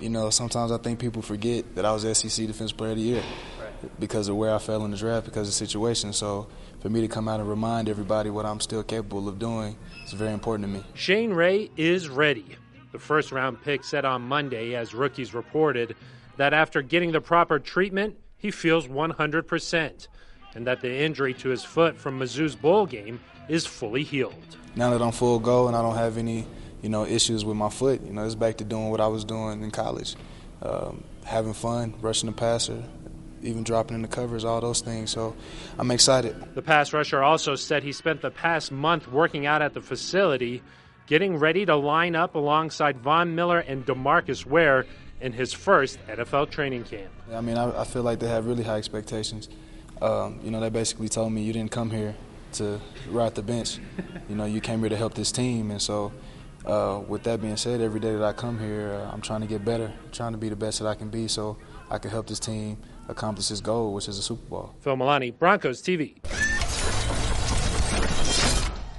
You know, sometimes I think people forget that I was SEC Defensive Player of the Year because of where I fell in the draft, because of the situation. So for me to come out and remind everybody what I'm still capable of doing is very important to me. Shane Ray is ready. The first-round pick said on Monday, as rookies reported, that after getting the proper treatment, he feels 100%, and that the injury to his foot from Mizzou's bowl game is fully healed. Now that I'm full go and I don't have any, issues with my foot, it's back to doing what I was doing in college, having fun, rushing the passer, even dropping in the covers, all those things. So I'm excited. The pass rusher also said he spent the past month working out at the facility, getting ready to line up alongside Von Miller and DeMarcus Ware in his first NFL training camp. I mean, I feel like they have really high expectations. They basically told me you didn't come here to ride the bench. You came here to help this team. And so with that being said, every day that I come here, I'm trying to get better, trying to be the best that I can be so I can help this team accomplish its goal, which is a Super Bowl. Phil Milani, Broncos TV.